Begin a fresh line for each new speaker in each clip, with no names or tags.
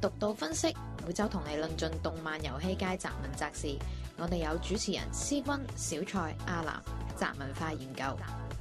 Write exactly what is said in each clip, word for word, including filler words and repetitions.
獨到分析，每週同你論盡動漫遊戲界雜文雜事。我哋有主持人思君、小蔡、阿南，雜文化研究。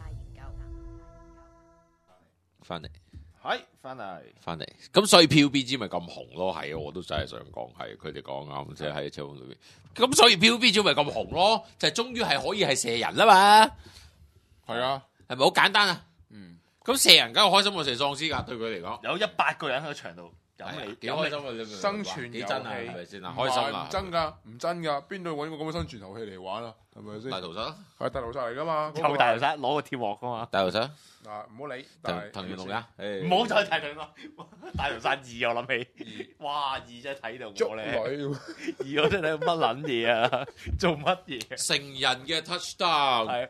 翻嚟，
係翻嚟，
翻嚟。咁所以 P U B G 咪咁紅咯？係啊，我都真係想講，係佢哋講啱，即係喺超裏邊。咁所以 P U B G 咪咁紅咯？就係終於係可以係射人啦嘛。
係啊，
係咪好簡單啊？
嗯，
咁射人梗係開心過射喪屍㗎，對佢嚟講。
有一百個人喺場度飲你，
幾開心啊！你
生存
幾真啊？係咪先啊？
唔係
開心啦！
唔真㗎，唔真㗎，邊度揾個咁嘅生存遊戲嚟玩啊？係咪先？
大屠殺，
係大屠殺嚟㗎嘛？
有大屠殺攞個鐵鑊㗎嘛？
大屠殺，
嗱，唔好理。但係
騰騰龍啊！
唔好再提佢啦！大屠殺二我諗起，哇二真係睇到
捉
我咧，
女，
二我真係睇乜撚嘢啊？做乜嘢？
成人嘅 touchdown，
係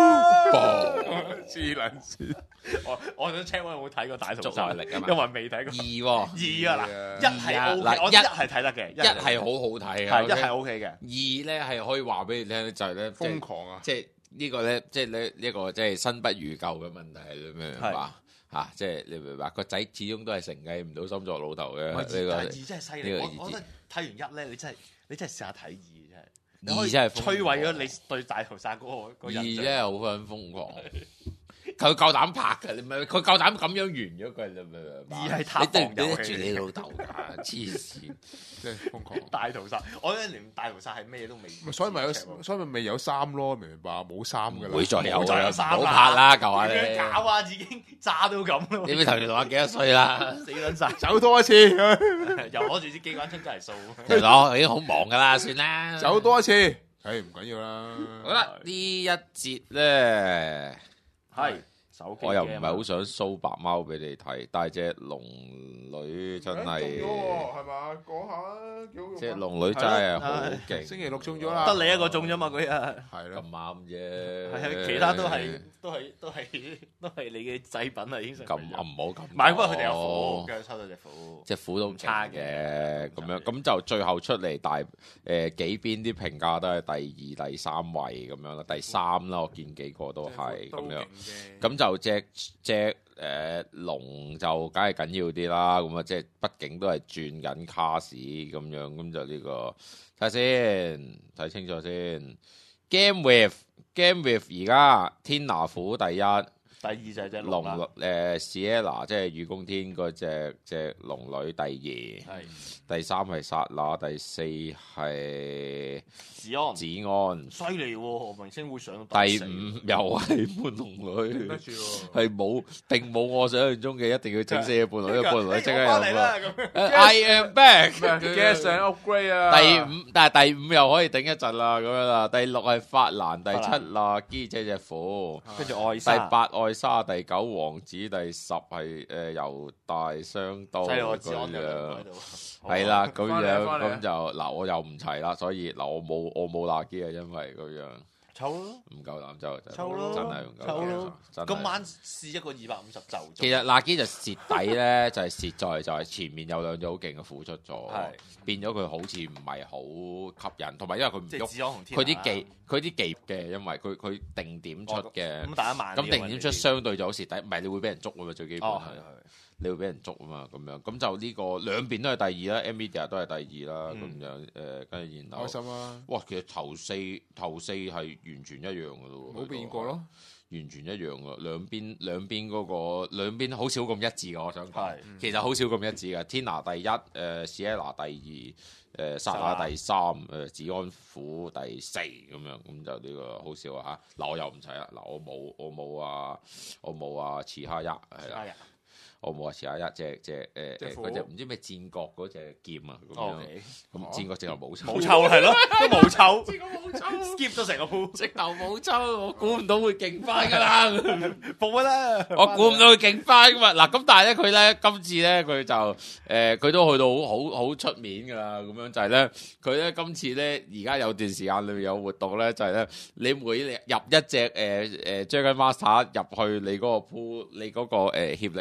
黐撚線。
我我想 check 我有冇睇過大屠
捉
殺
耐力啊嘛
因為未睇
二
過。
喎，
二啊嗱，一係 O
嗱
K，我
一
一係睇得嘅，
一係好好睇嘅，
係一係 O K 嘅。
二咧係可以話俾你聽，就係咧
瘋狂啊！
即係呢個咧，即係咧呢個即係新不如舊嘅問題，你明唔明白嚇？即係你明唔明白個仔始終都係承繼唔到心作老豆嘅呢個。
二真係犀利，
呢個
我我覺得睇完一咧，你真係你真係試下睇二真係。
二真係
摧毀咗你對大屠殺嗰個個
二
印象。
真係好撚瘋狂，佢夠膽拍嘅，你咪佢夠膽咁樣完咗佢，你明唔明白？
二係塔
你對唔
防遊戲
對得住你老豆㗎？黐線！
即係瘋狂。
大屠殺，我覺得連大屠殺係咩都未。
所以咪有，所以咪未有衫咯，明唔明白？冇衫㗎啦。
唔會再有
冇再有
啦，唔
衫啦
好拍啦，舊下
點樣
你。
搞啊？已經炸到咁咯。
你咪頭先話幾多歲啦？
死撚晒，
走多一次，
又攞住支機關槍真係掃。
嚟講已經好忙㗎啦，算啦。
走多一次，誒唔緊要啦。
好啦，呢一節咧，
係手機
我又唔係好想 show 白貓俾你睇，但係隻龍女真
誒
係，
中咗喎，係嘛？講下啊，幾好用啊。
隻龍女真係好
星
勁，
期六中咗啦，
得你一個中啫嘛，嗰日。
係咯
咁。啱啫。
係啊，其他都係都係都係都係你嘅製品啊，已經成
咁啊，唔好咁講。
唔係，不過佢哋有虎嘅，抽到隻虎。
隻虎都差
差嘅
嘅，咁樣
咁
咁就最後出嚟大誒、呃、幾邊啲評價都係第二、第三位咁樣啦，第三啦，我見幾個都係咁樣。咁就隻隻誒龍就梗係緊要啲啦，咁啊即係畢竟都係轉緊卡士咁樣，咁就呢、個睇下先，睇清楚先。Game with Game with 而家天拿虎第一。
第二就係隻
龍
龍啦，
誒 Sierra 即係雨宮天嗰隻隻龍女第二，
係
第三係剎那，第四係
子安，
子安，
犀利喎！明星會上到
第
四
五又係半龍女
得，住喎。
係冇並冇我想象中嘅一定要整死嘅半龍女，因為半龍女即刻有
翻嚟啦
個
咁。
I am back。
Gas and upgrade 啊！
第五，但係第五又可以頂一陣啦，咁樣啦。第六係法蘭，第七啦，基姐隻虎。
跟住愛
第
莎，
八愛莎，第九王子，第十係誒猶大雙刀
犀利我
咁
子安有兩個
樣
喺。度。
係啦，咁
翻嚟
樣
翻嚟
咁就嗱，我又唔齊啦，所以嗱，我冇我冇辣機啊，因為咁樣
抽咯，
唔夠膽就真
抽咯
真係唔夠膽
抽咯
真係
今晚試一個二百五十就中。
其實辣機就蝕底咧，就係蝕在就係前面有兩隻好勁嘅虎出咗
係，
變咗佢好似唔係好吸引，同埋因為佢唔喐，
即係子安同天
佢啲技佢啲技嘅，因為佢佢定點出嘅，
咁打一萬啲啊。
咁定點出相對就好蝕底，唔係你會俾人捉啊嘛，最基本係
哦係。係。
你會俾人捉啊嘛，咁樣咁就呢、個兩邊都係第二啦，Nvidia 都係第二啦，咁、
嗯
樣誒跟住然後
開心啊！
哇，其實頭四頭四係完全一樣嘅咯喎，
冇變過咯。
完全一樣嘅，兩邊兩邊嗰、個兩邊好少咁一致嘅，我想講
係，
其實好少咁一致嘅。Tina 第一，誒、呃、Sierra 第二，誒剎那第三，誒子安虎第四咁樣，咁就呢個好少啊嚇。嗱我又唔齊啦，嗱我冇我冇啊，我冇啊遲哈一係啦。我冇話遲下一隻隻誒誒嗰隻唔知咩戰國嗰隻劍啊咁樣，咁戰國直頭冇抽，
冇抽係咯，都冇抽
戰國冇抽
，skip 咗成個鋪，
直頭冇抽，我估唔到會勁翻㗎啦，
報乜啦？
我估唔到會勁翻㗎嘛。嗱咁但係咧佢咧今次咧佢就誒佢都去到好好好出面㗎啦，咁樣就係咧佢咧今次咧而家有段時間裏面有活動咧就係咧你每入一隻誒誒 Dragon Master 入去你嗰個鋪你嗰個誒協力裏面。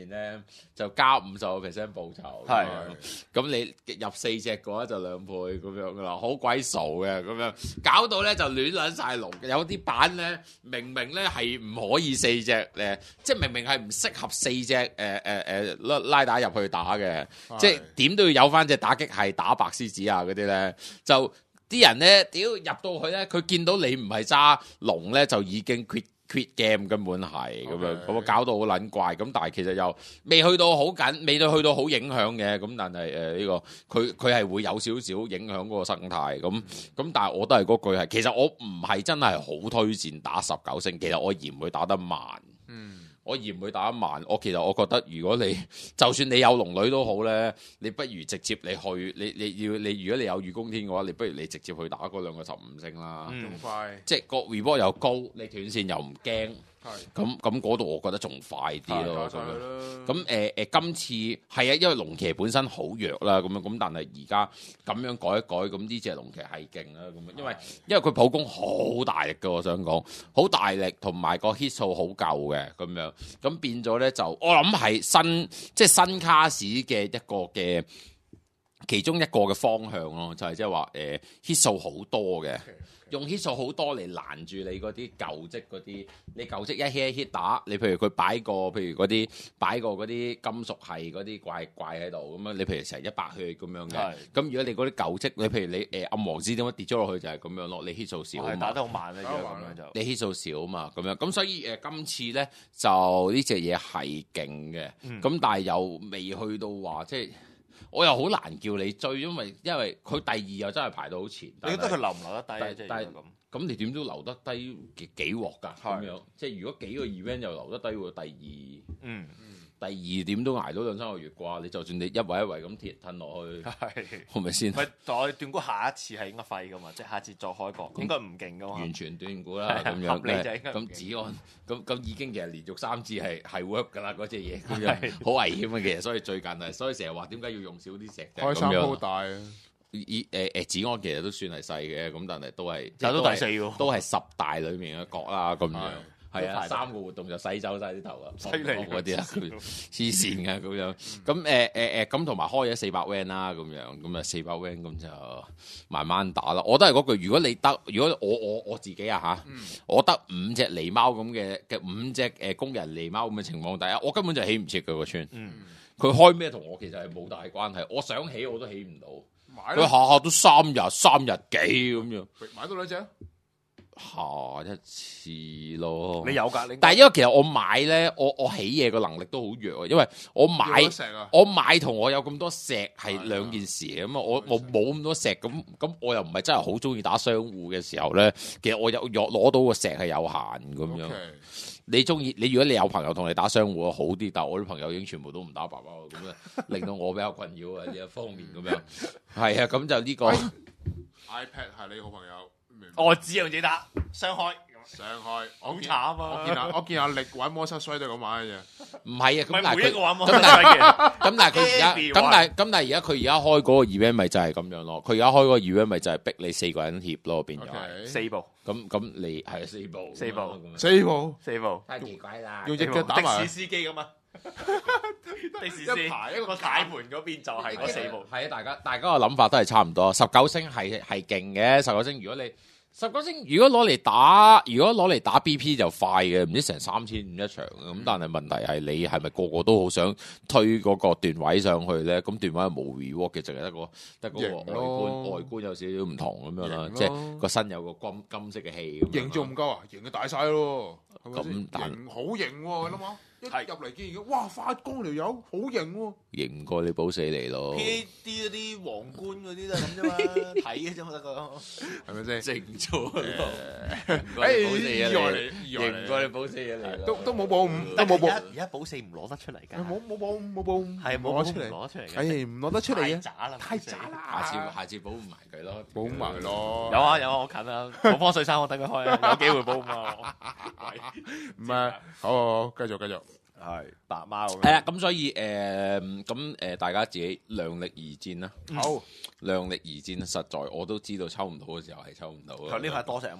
咧，就加五十個 percent 報酬。
係
咁你入四隻嘅話就兩倍咁樣噶啦，好鬼傻嘅咁樣，搞到咧就亂撚晒龍。有啲版咧明明咧係唔可以四隻誒，即係明明係唔適合四隻誒誒誒拉拉打入去打嘅，即係點都要有翻隻打擊係打白獅子啊嗰啲咧，就啲人咧屌入到去咧，佢見到你唔係揸龍咧，就已經 quit quit game 根本係咁樣，咁啊搞到好撚怪。咁但係其實又未去到好緊，未到去到好影響嘅。咁但係誒呢個佢佢係會有少少影響嗰個生態。咁咁但係我都係嗰句係，其實我唔係真係好推薦打十九星。其實我嫌佢打得慢。嗯。我嫌佢打得慢，我其實我覺得如果你就算你有龍女都好咧，你不如直接你去，你你要你如果你有御公天嘅話，你不如你直接去打嗰兩個十五星啦，
仲快，
即係個 reward 又高，你斷線又唔驚。咁咁嗰度我覺得仲快啲咯，咁樣咁誒誒，今次係啊，因為龍騎本身好弱啦，咁樣咁，但係而家咁樣改一改，咁呢隻龍騎係勁啦，咁樣，因為因為佢普攻好大力嘅，我想講好大力，同埋個 hit 數好夠嘅，咁樣咁變咗咧就我諗係新即係新卡士嘅一個嘅其中一個嘅方向咯，就係即係話誒 hit 數好多嘅。用 hit 數好多嚟攔住你嗰啲舊積嗰啲，你舊積一 hit 一 hit 打，你譬如佢擺個，譬如嗰啲擺個嗰啲金屬係嗰啲怪怪喺度咁樣，你譬如成一百血咁樣嘅，咁如果你嗰啲舊積，你譬如你誒、呃、暗王子點樣跌咗落去就係咁樣咯，你 hit 數少啊嘛，
打得好慢咧，如果咁樣就
你 hit 數少啊嘛，咁樣咁所以誒、呃、今次咧就呢隻嘢係勁嘅，咁、嗯、但係又未去到話即係。我又好難叫你追，因為因為佢第二又真係排到好前。
你覺得佢留唔留得低？
但係咁，咁你點都留得低幾幾鑊㗎？咁樣即係如果幾個 event 又留得低喎，第二嗯。第二點都捱到兩三個月啩，你就算你一圍一圍咁貼褪落去，係咪先？
唔係，但我斷估下一次係應該廢噶嘛，即係下一次再開過，應該唔勁噶嘛。
完全斷估啦，咁樣
合理就應該
咁子安，咁咁已經其實連續三次係係 work 㗎啦，嗰隻嘢咁樣好危險啊！其實所以最近係，所以成日話點解要用少啲石？
開山好大啊！
以誒誒子安其實都算係細嘅，咁但係都係
但都第四喎，
都係十大裡面嘅角啦，咁樣。係啊，三個活動就洗走晒啲頭啊，犀利嗰啲啊，黐線嘅咁樣。咁誒誒誒，咁同埋開咗四百 van 啦，咁樣咁啊四百 van 咁就慢慢打啦。我都係嗰句，如果你得，如果我我我自己啊嚇，嗯、我得五隻狸貓咁嘅嘅五隻誒工人狸貓咁嘅情況底下，我根本就起唔切佢個村。佢、嗯、開咩同我其實係冇大關係，我想起我都起唔到。佢下下都三日三日幾咁樣，
買到兩隻。
下一次咯，
你有㗎？
但係因為其實我買咧，我我起嘢個能力都好弱啊。因為我買我買同我有咁多石係兩件事咁啊。我我冇咁多石，咁咁我又唔係真係好中意打商戶嘅時候咧。其實我有攞到個石係有限咁樣。Okay. 你中意你如果你有朋友同你打商戶好啲，但係我啲朋友已經全部都唔打爸爸咁啊，令到我比較困擾啊呢一方面咁樣。係啊，咁就呢、這個
iPad 係你好朋友。
我只用自己打雙開，
雙開
好慘啊！
我見阿我見阿力玩魔術衰都係咁玩嘅啫。
唔係啊，咁但係
每一個玩魔
術衰嘅，咁但係佢而家，咁但係咁但係而家佢而家開嗰個 event 咪就係咁樣咯。佢而家開嗰個 event 咪就係逼你四個人協咯，變咗係
四部。
咁咁你係四部，
四部，
四部，
四部，
太奇怪啦！
用隻腳打埋
的士司機咁啊！的士司機一排一個大門嗰邊就係嗰四部。
係啊，大家大家個諗法都係差唔多。十九星係係勁嘅，十九星如果你十九星如果攞嚟打，如果攞嚟打 B P 就快嘅，唔知成三千五一場咁。但係問題係你係咪個個都好想推嗰個段位上去咧？咁段位係冇 reward 嘅，淨係得個得嗰個外觀，外觀有少少唔同咁樣啦。即係個身有個金金色嘅氣，
型仲唔夠啊？型就大晒咯，
咁但
型好型喎，你諗下。一入嚟見而家，哇！發光條友好型喎，
型過你保死你咯。
P D 嗰啲皇冠嗰啲都係咁啫嘛，睇嘅啫嘛得個，
係咪先？
正咗咯，
誒意外嚟，意外嚟，
型過你保死嘢嚟，
都都冇保五，都冇保。
而家保四唔攞得出嚟㗎，
冇冇保五，冇保五，
係冇攞出嚟，攞出嚟嘅。
誒唔攞得出嚟嘅，
太渣啦，
太渣啦！
下次下次保唔埋佢咯，
保埋咯。
有啊有啊，我近啊，寶方水山我等佢開啊，有機會保嘛。
唔係，好好好，繼續繼續。
係白貓
係啦，咁所以誒咁誒，大家自己量力而戰啦。
好，
量力而戰，實在我都知道抽唔到嘅時候係抽唔到嘅。
佢呢排多隻啊嘛，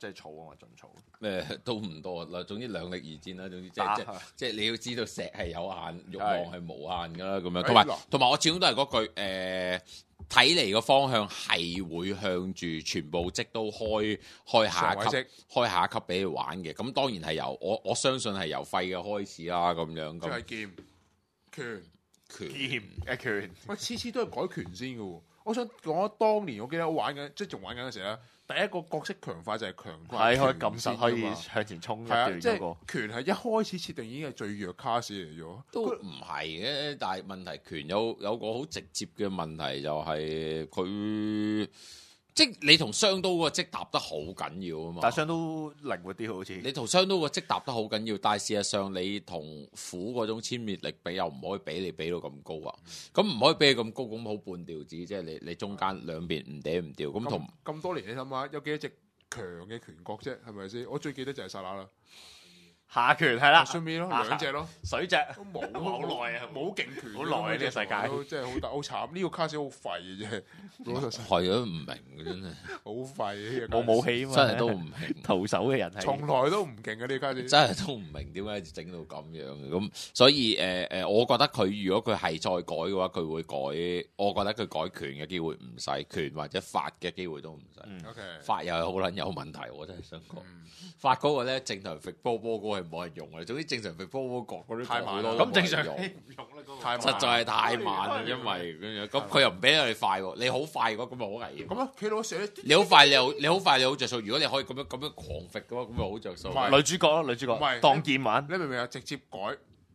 即係儲啊嘛，盡儲。
誒都唔多啦，總之兩力而戰啦。總之即
打
係即係即係你要知道石係有限，慾望係無限㗎啦。咁樣
係
同埋
嗱
同埋我始終都係嗰句誒，睇嚟個方向係會向住全部職都開開下一級
上位職，
開下一級俾你玩嘅。咁當然係由我我相信係由廢嘅開始啦。咁樣咁
即係劍拳。
拳
劍一拳，
喂，次次都係改拳先嘅喎。我想講當年我記得我玩緊，即係仲玩緊嘅時候咧，第一個角色強化就係強化
係可以
拳
撳實，可以
先㗎嘛
向前衝一
係啊，即係
段嗰個。
拳係一開始設定已經係最弱卡士嚟咗。
都唔係嘅，但係問題拳有有個好直接嘅問題就係佢即係你同雙刀個職搭得好緊要啊嘛。
但係雙都靈活啲好似。
你同雙刀個職搭得好緊要，但係事實上你同虎嗰種殲滅力比又唔可以俾你俾到咁高啊。咁唔可以俾你咁高，咁好半調子，即係你你中間兩邊唔嗲唔掉。咁同
咁咁多年，你諗下有幾多隻強嘅拳角啫？係咪先？我最記得就係剎那啦，
下拳係啦，
順便咯，
啊
兩隻咯，
水隻
都冇
好耐啊
冇勁拳，
好耐啊呢個世界
都真係好大好慘。呢個卡士好廢嘅啫，老實實
係啊，唔明嘅真係，
好廢呢個
冇武器啊嘛，
真係都唔明。
徒手嘅人係
從來都唔勁嘅呢個卡士。
真係都唔明點解整到咁樣嘅，咁所以誒誒、呃，我覺得佢如果佢係再改嘅話，佢會改。我覺得佢改拳嘅機會唔細，拳或者法嘅機會都唔細。
嗯
OK，
法又係好撚有問題，我真係想講。
嗯
法嗰個咧正常揈波波嗰個係冇人用嘅，總之正常揈波波角嗰啲
太慢啦
好多都
咁正常
冇人用。
唔用啦嗰個。
太慢
實在係太慢啦，因為咁樣，咁佢又唔俾你快喎，你好快嘅話，咁咪好危險。
咁啊，企到時咧，
你好快，你又你好快，你好着數。如果你可以咁樣咁樣狂揈嘅話，咁咪好着數。
唔係
女主角咯，女主角
唔係
當劍玩，
你明唔明啊？直接改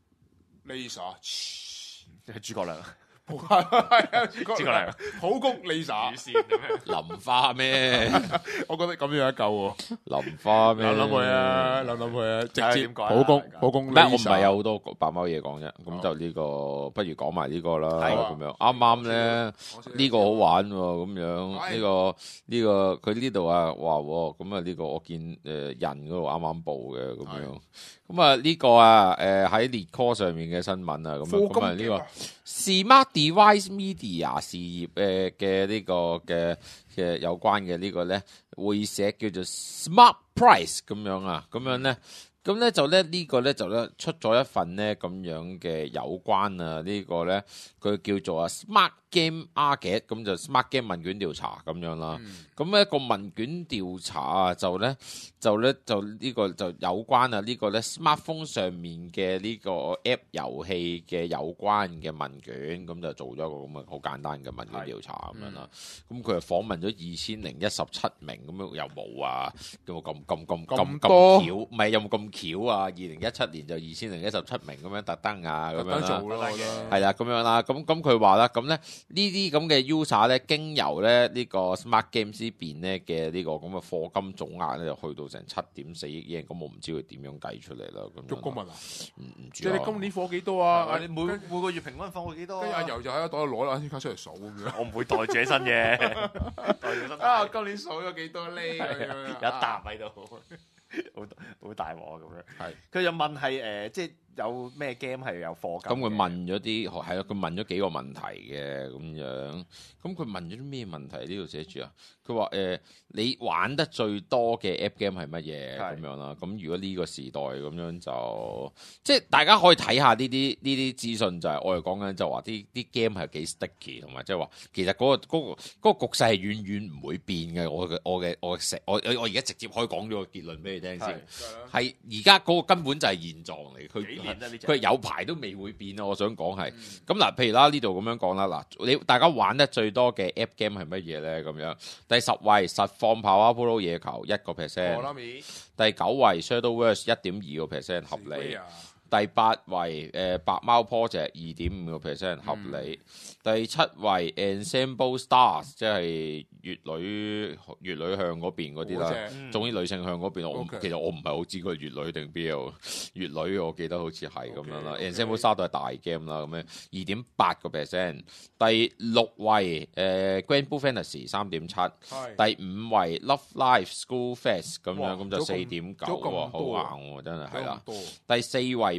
Laser，
係諸葛亮。
係啊，諸
諸葛亮
普攻 Laser，
線咁樣。
淋花咩？
我覺得咁樣一嚿喎。
淋花咩？
諗諗佢啊，諗諗佢啊，直接
點改啊
普攻
大家
普攻
咩？我唔
Laser
係有好多白貓嘢講啫，咁就呢個不如講埋呢個啦，
係啊
咁樣啱啱咧
我先
呢個好玩喎，咁樣
係
呢個呢個佢呢度啊話喎，咁啊呢個我見誒人嗰度啱啱報嘅咁樣，咁啊呢個啊誒喺列 call 上面嘅新聞啊，咁樣咁啊呢個 Smart Device Media 事業誒嘅呢個嘅嘅有關嘅呢個咧會寫叫做 Smart Price 咁樣啊，咁樣咧。咁咧就咧呢個咧就咧出咗一份咧咁樣嘅有關啊呢個咧佢叫做啊 Smart Game Market 咁就 Smart Game 問卷調查咁樣啦。咁一個問卷調查啊就咧就咧就呢個就有關啊呢個咧 smartphone 上面嘅呢個 app 遊戲嘅有關嘅問卷，咁就做咗一個咁嘅好簡單嘅問卷調查咁樣啦。咁佢係訪問咗二千零一十七名，咁樣又冇啊，有冇咁咁咁咁咁
咁多
巧？唔係有冇咁巧啊？二零一七年就二千零一十七名咁樣特登啊，咁
特登
樣啦。
做咯，我覺得
係啦，咁樣啦，咁咁佢話啦，咁咧呢啲咁嘅 user 咧，經由咧呢個 Smart Games 呢邊咧嘅呢個咁嘅課金總額咧，就去到成七點四億 yen，咁我唔知佢點樣計出嚟啦。咁
足公民啊！
唔唔
即
知啊
係你今年火幾多啊？
你每每個月平均放過幾多啊？
跟住阿油就喺個袋度攞啦，啲卡出嚟數咁樣。
我唔會袋住起身嘅，袋住起身
啊，今年數咗幾多呢？咁樣
有一沓喺度，好好大鑊咁樣。
係
佢就問係誒，即係有咩 game 係有課金嘅？
咁佢問咗啲係咯，佢問咗幾個問題嘅咁樣。咁佢問咗啲咩問題？呢度寫住啊，佢話誒你玩得最多嘅 app game 係乜嘢
係
咁樣啦？咁如果呢個時代咁樣就即係大家可以睇下呢啲呢啲資訊，就係我哋講緊就話啲啲 game 係幾 sticky，同埋即係話其實嗰、個嗰、個嗰個局勢係遠遠唔會變嘅。我嘅我嘅我嘅我我而家直接可以講咗個結論俾你聽先。係而家嗰個根本就係現狀嚟，佢
幾年啫呢隻
佢有排都未會變啊！我想講係咁嗱，譬如啦呢度咁樣講啦，嗱你大家玩得最多嘅 app game 係乜嘢咧？咁樣第十位實況跑啊 Polo 野球一個 percent，第九位 Shadowverse 一點二個 percent 合理，第八位誒、呃、白貓 project 二點五個 percent 合理，嗯、第七位 Ensemble Stars 即係乙女乙女向嗰邊嗰啲啦，總之女性向嗰邊，我
Okay.
其實我唔係好知佢乙女定 B L 乙女，我記得好似係咁樣啦。
Okay, okay.
Ensemble Stars 都係大 game 啦，咁樣二點八個 percent。第六位誒、呃、Grand Blue Fantasy 三點七，第五位 Love Life School Fest 咁樣，咁就四點九喎，好硬喎，真係係啦。第四位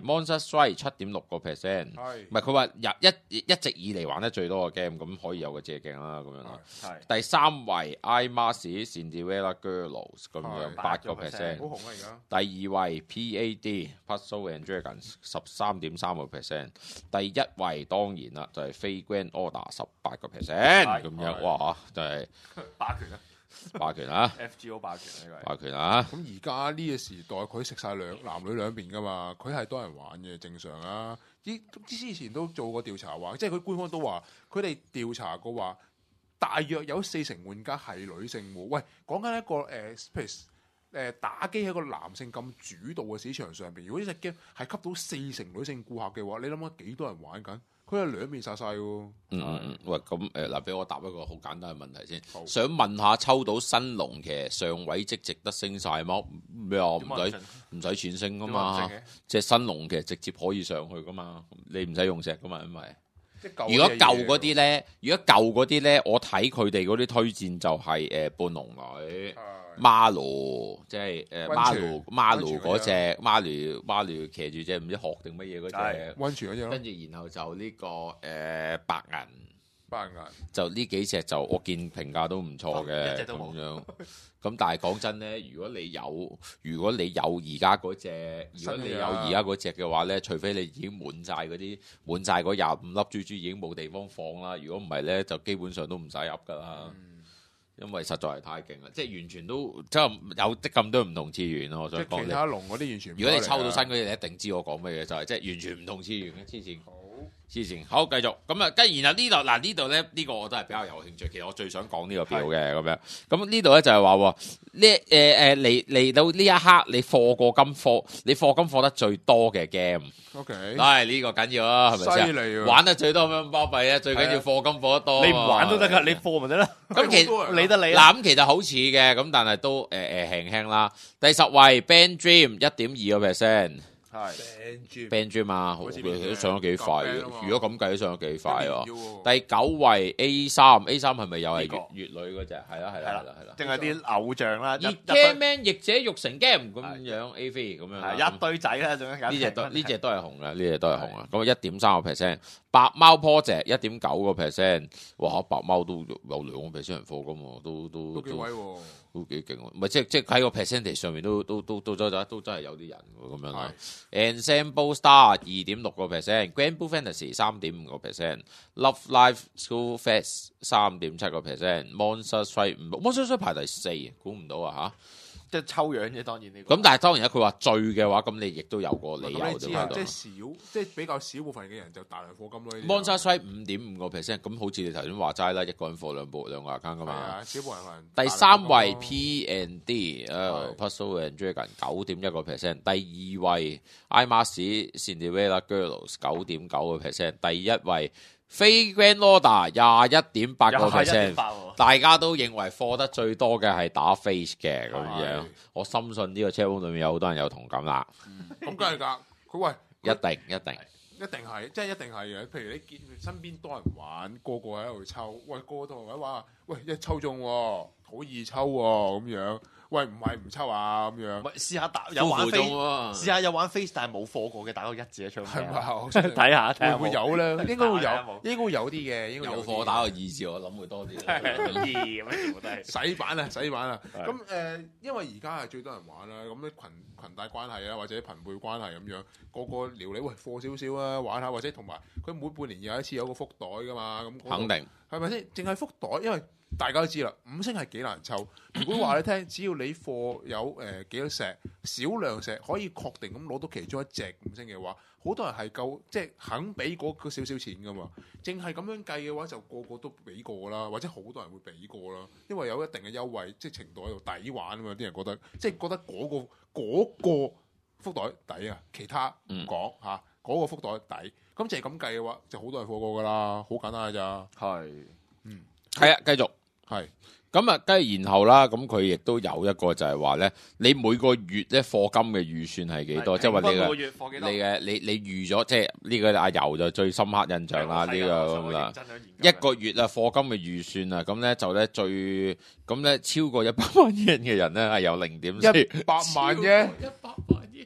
為 Monster Strike 七點六個 percent，
係
唔係佢話一一一直以嚟玩得最多嘅 game，咁可以有個借鏡啦咁樣啦。
係
第三位 iMask Cinderella Girls 咁樣
係
八個 percent，
好紅啊而家。
第二位 P A D Puzzle and Dragons 十三點三個 percent，第一位當然啦就係 Fate Grand Order 十八個 percent 咁樣，
係
哇真係
霸權啊
霸權啊
！F G O 霸權呢個係
霸權啊！
咁而家呢個時代，佢食晒兩男女兩邊噶嘛，佢係多人玩嘅正常啊。之之前都做過調查話，即係佢官方都話，佢哋調查過話，大約有四成玩家係女性喎。喂，講緊一個誒、呃，譬如誒、呃、打機喺個男性咁主導嘅市場上邊，如果呢隻 game 係吸到四成女性顧客嘅話，你諗下幾多人玩緊？佢係兩面殺晒喎。
嗯嗯嗯，喂，咁誒嗱，俾我答一個好簡單嘅問題先。
好
想問下抽到新龍騎上位即值得升晒嗎？咩啊？唔使唔使錢升噶嘛？即係新龍騎直接可以上去噶嘛？你唔使用石噶嘛？因為如果舊嗰啲咧，如果舊嗰啲咧，我睇佢哋嗰啲推薦就係誒半龍女。馬盧即係誒馬盧馬盧嗰隻馬盧馬盧騎住隻唔知學定乜嘢嗰隻
溫泉嗰隻咯，
跟住然後就呢、這個誒、呃、白銀
白銀
就呢幾隻就我見評價都唔錯嘅咁
一隻都冇
樣。咁但係講真咧，如果你有如果你有而家嗰隻，如果你有而家嗰隻嘅話咧，除非你已經滿晒嗰啲滿晒嗰廿五粒珠珠已經冇地方放啦。如果唔係咧，就基本上都唔使入噶啦。嗯因為實在係太勁啦，即係完全都即係有啲咁多唔同次元咯。我想講你，
其他龍嗰啲完全唔。
如果你抽到新嗰啲，你一定知我講咩嘢，就係即係完全唔同次元嘅黐線。
好，
黐線。好，繼續咁啊，跟然後呢度嗱呢度咧，呢個我都係比較有興趣。其實我最想講呢個表嘅咁樣。咁呢度咧就係話喎，呢誒誒嚟嚟到呢一刻，你課過金課，你課金課得最多嘅 game。
O K，
係呢個緊要啊，係咪先？
犀利喎！
玩得最多咁巴閉啊，最緊要課金課得多。
你唔玩都得㗎，你課咪得啦。
咁其
實理得你
嗱，咁其實好似嘅，咁但係都誒誒輕輕啦。第十位 Band Dream 一點二個 percent，
係
Band Dream 啊，好似都上咗幾快嘅。如果咁計都上咗幾快喎。第九位 A 三 A 三係咪又係粵粵女嗰隻？係啦係啦係啦係啦。
定係啲偶像啦。
熱 Game 逆者育成 game 咁樣 A 飛咁樣。
係一堆仔啦，仲有
呢隻都呢隻都係紅嘅，呢隻都係紅啊。咁啊一點三個 percent，白貓 project 一點九個 percent，哇！白貓都有兩個 percent 人貨㗎嘛，都都
都幾威喎。
都幾勁喎，唔係即即喺個 percentage 上面都都都都都都真係有啲人喎咁樣啦。Ensemble Star 二點六個 percent，Grand Blue Fantasy 三點五個 percent，Love Life School Fest 三點七個 percent，Monster Strike 五 Monster Strike 排第四，估唔到啊嚇！
即係抽樣啫，當然呢個。
咁但係當然啦，佢話醉嘅話，咁你亦都有個理由
咁你知啊，
喺度
即係少，即係比較少部分嘅人就大量課金咯。
Monster Strike 五點五個 percent，咁好似你頭先話齋啦，一個人課兩部兩個 account 噶嘛。
係啊，少部分人。
第三位 P and D，誒
係
Puzzle and Dragon 九點一個 percent，第二位 iMask Cinderella Girls 九點九個 percent，第一位Fate Grand Order 廿一點八個 percent，大家都認為課得最多嘅係打 Face 嘅咁樣，我深信呢個 chatroom 裏面有好多人有同感啦。
咁梗係㗎，佢喂
一定一定
一定係，即係一定係嘅。譬如你見身邊多人玩，個個喺度抽，喂個個同佢話，喂一抽中喎，好易抽喎咁樣。喂，唔係唔抽啊咁樣。
喂，試下打有玩 face，試下有玩 face，但係冇課過嘅打個一字一張。
係咪？
睇下睇下
會唔會有咧？應該會有，應該會有啲嘅。應該
有課打個二字，我諗會多啲。
二咁樣全部都係
洗版啊，洗版啊。咁誒、呃，因為而家係最多人玩啦，咁啲裙裙帶關係啊，或者朋輩關係咁樣，個個撩你喂課少少啊，玩下，或者同埋佢每半年有一次有個福袋噶嘛，咁、那個、
肯定
係咪先？淨係福袋，因為大家都知啦，五星係幾難抽。如果話你聽，只要你貨有誒、呃、幾多石，少量石可以確定咁攞到其中一隻五星嘅話，好多人係夠即係肯俾嗰個少少錢噶嘛。淨係咁樣計嘅話，就個個都俾過啦，或者好多人會俾過啦，因為有一定嘅優惠，即係程度喺度抵玩啊嘛。啲人覺得即係覺得嗰、嗰個嗰、嗰個福袋抵啊，其他唔講嚇，嗰、嗯嗰個福袋抵。咁就係咁計嘅話，就好多人貨過噶啦，好簡單㗎咋。
係，
嗯，
係啊，繼續。
係
咁啊，跟住然後啦，咁佢亦都有一個就係話咧，你每個月咧課金嘅預算係幾多？即係話你嘅你嘅你你預咗，即係呢個阿游就最深刻印象啦，呢個咁啦。一個月啊課金嘅預算啊，咁咧就咧最咁咧超過一百萬日圓嘅人咧係有零點四
一百萬啫，
一百萬日圓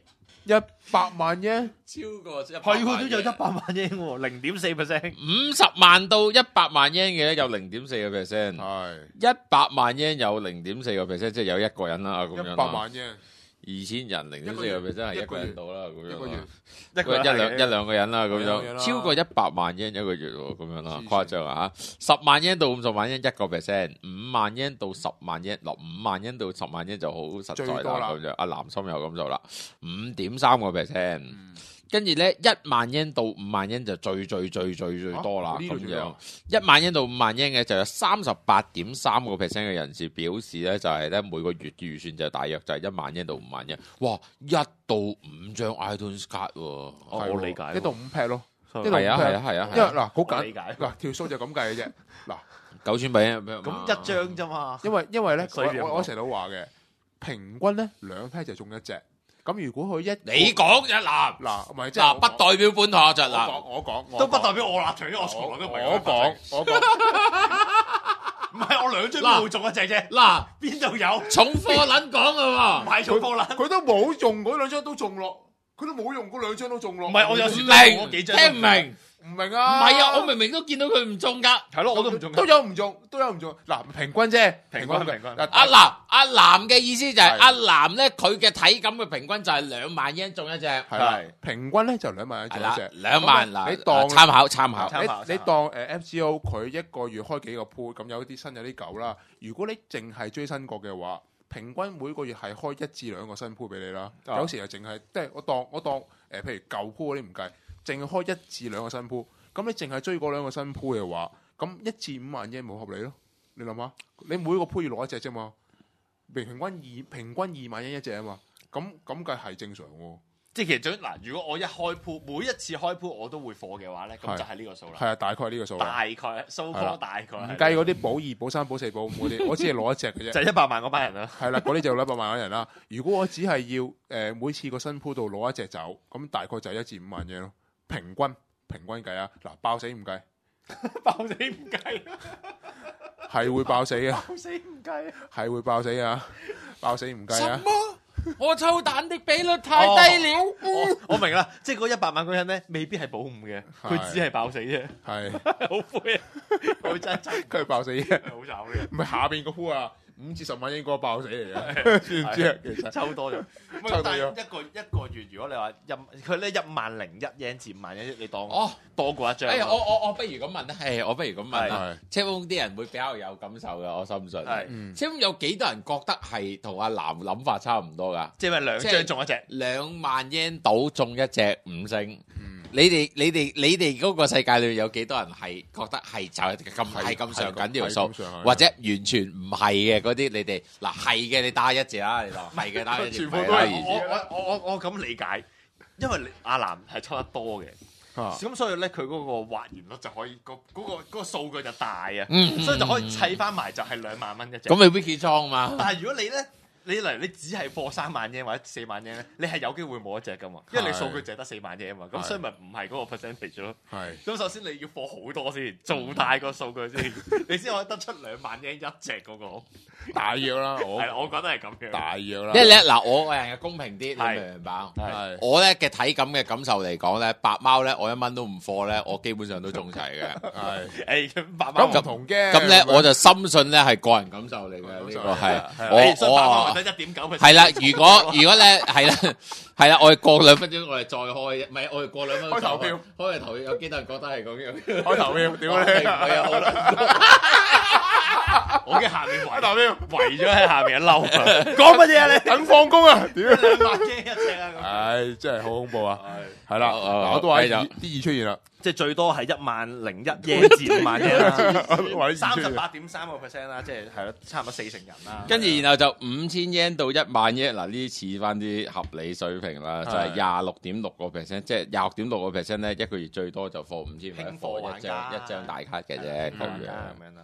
一百萬 yen，
超過一百
係喎，都有一百萬 yen 喎，零點四 percent。
五十萬到一百萬 yen 嘅有零點四個 percent，
係
一百萬 yen 有零點四個 percent，即係有一個人啦咁樣啦。
一百萬 yen，
二千人零點四個 percent 係一個人到啦，咁樣
一個月
啦。
一個
一兩一兩個人啦，咁
一兩個人啦
樣超過一百萬 yen 一個月喎，咁樣啦，
黐線
誇張啊嚇！十萬 yen 到五十萬 yen 一個 percent，五萬 yen 到十萬 yen，嗱五萬 yen 到十萬 yen 就好實在啦，
最多啦
咁樣阿南心又咁做啦，五點三個 percent，跟住咧一萬 yen 到五萬 yen 就最最最最最多啦，
啊呢度
咁樣
最多
一萬 yen 到五萬 yen 嘅就有三十八點三個 percent 嘅人士表示咧，就係咧每個月預算就大約就係一萬 yen 到五萬 yen，哇一到五張 iTunes card 喎。
我
係喎
我理解喎
一到五 pad 咯，一到五
係啊
pad
係啊係啊
因為
係啊，
嗱好簡
我理解
嗱條數就咁計嘅啫。嗱，
九千幣
咁一張啫嘛。
因為因為咧，
所以
我我我成日都話嘅，平均咧兩 pad 就中一隻。咁如果佢一
你講啫嗱
嗱唔係即係
嗱，不
我講
代表本台就
我
嗱，
講我講我
都不
講
代表我立場，因為我從來都唔係
我講我講
唔係我兩張都冇中一隻啫，
嗱
邊度有？
重貨撚講
唔
嘅
係重貨啦，
佢都冇用嗰兩張都中落，佢都冇用嗰兩張都中落。
唔係我有
喎，唔
時都中
明
嗰幾張，
聽唔明？
唔明
唔
啊？
係啊，我明明都見到佢唔中㗎。
係咯，我都唔中㗎。
都有唔中，都有唔中。嗱，平均啫，
平均
嘅
平均
嗱
阿南阿南嘅意思就係
係
阿南咧，佢嘅體感嘅平均就係兩萬 yen 中一隻，
係啦
係，
平均咧就兩萬一
係啦
中一隻，，
兩萬嗱，
咁你當
參考參考。
參考
你你當誒 F G O 佢一個月開幾個鋪，咁有啲新有啲舊啦。如果你淨係追新國嘅話，平均每個月係開一至兩個新鋪俾你啦。
啊
有時又淨係即係我當我當誒、呃，譬如舊鋪嗰啲唔計，淨係開一至兩個新鋪。咁你淨係追嗰兩個新鋪嘅話，咁一至五萬 yen 冇合理咯。你諗下，你每個鋪要攞一隻啫嘛，平均二平均二萬 yen 一隻啊嘛，咁咁計係正常喎。
即係其實總嗱，如果我一開鋪，每一次開鋪我都會貨嘅話咧，咁
係
就係呢個數啦。
係啊，大概呢個數啦。
大概數
係啦
科大概
唔
係
計嗰啲保二、保三、保四、保五嗰啲，我只係攞一隻嘅啫。
就係一百萬嗰班人啦。
係啦，嗰啲就一百萬人啦。如果我只係要誒、呃、每次個新鋪度攞一隻走，咁大概就係一至五萬嘢咯。平均平均計啊，嗱爆死唔計，
爆死唔計，
係會爆死嘅，
爆死唔計。
係會爆死啊，爆死唔計啊。
我抽蛋的比率太低了。
我我明啦，即係嗰一百萬嗰人咧，未必係保五嘅，佢
係
只係爆死啫，
係
好灰啊！佢真係
佢係爆死嘅，
好慘嘅，
唔係下邊個鋪啊，五至十萬應該爆死嚟嘅，知唔知啊？其實
抽多咗。
抽多咗
但係一個一個月，如果你話一佢咧一萬零一 yen 至五萬 yen，你當
哦，
多過一張。
誒，我我我不如咁問啦，係我不如咁問啦
係。
車風啲人會比較有感受嘅，我深信。
係
嗯
車風有幾多人覺得係同阿南諗法差唔多㗎？
即係咪兩
即係
張中一隻？
兩萬 yen 到中一隻五星。
嗯
你哋你哋你哋嗰個世界裏面有幾多人係覺得係就係咁
係
係咁上緊條
係
數
咁上下，
或者完全唔係嘅嗰啲，你哋嗱係嘅你打一字啦，你當係嘅打一字，
全部
係啦
都係
我我我我我咁理解，因為你阿南係抽得多嘅，
啊
咁所以咧佢嗰個還原率就可以嗰嗰個嗰個數據就大啊，
嗯
所以就可以砌翻埋就係兩萬蚊一隻。
咁咪 Wiki 裝嘛？
但係如果你咧，你嚟你只係貨三萬 yen 或者四萬 yen 咧，你係有機會冇一隻噶嘛，因為你數據就係得四萬 yen 啊嘛，咁
係
所以咪唔係嗰個 percentage 咯。
係
咁首先你要貨好多先，做大個數據先，你先可以得出兩萬 yen 一隻嗰個。
大約啦，我
係，我覺得係咁樣。
大約啦
因，為咧嗱，我個人嘅公平啲，你
係
明唔明白？
係
我咧嘅體感嘅感受嚟講咧，白貓咧我一蚊都唔貨咧，我基本上都中齊嘅。
係。
誒咁八萬
咁唔同嘅，
咁咧我就深信咧係個人感受嚟嘅，呢個係我
我
我
得一點九 percent。
係啦。如果如果咧係啦係啦，我哋過兩分鐘我哋再開，唔係我哋過兩分鐘
開投票，
開嘅投票有幾多人覺得係咁樣？
開投票，屌
係
你！
係啊，好啦。
我嘅下面圍
開投票，
圍咗喺下面一嬲啊！講乜嘢啊你？
等放工啊！屌！
兩萬 yen 一隻啊！
唉，真係好恐怖啊！
係
係啦，
好好好
嗱我都話
繼續
啲二啲二出現啦，
即係最多係一萬零一 yen 至五萬 yen 啦，
我都話啲二
三十
出現。
八點三個 percent 啦，即係係咯，差唔多四成人啦。
跟住然後就五千 yen 到一萬 yen，嗱呢啲似翻啲合理水平啦，就係廿六點六個 percent，即係廿六點六個 percent 咧，一個月最多就貨五千或者
輕貨
貨一張
玩家
一張大卡嘅啫咁樣。
咁樣啦。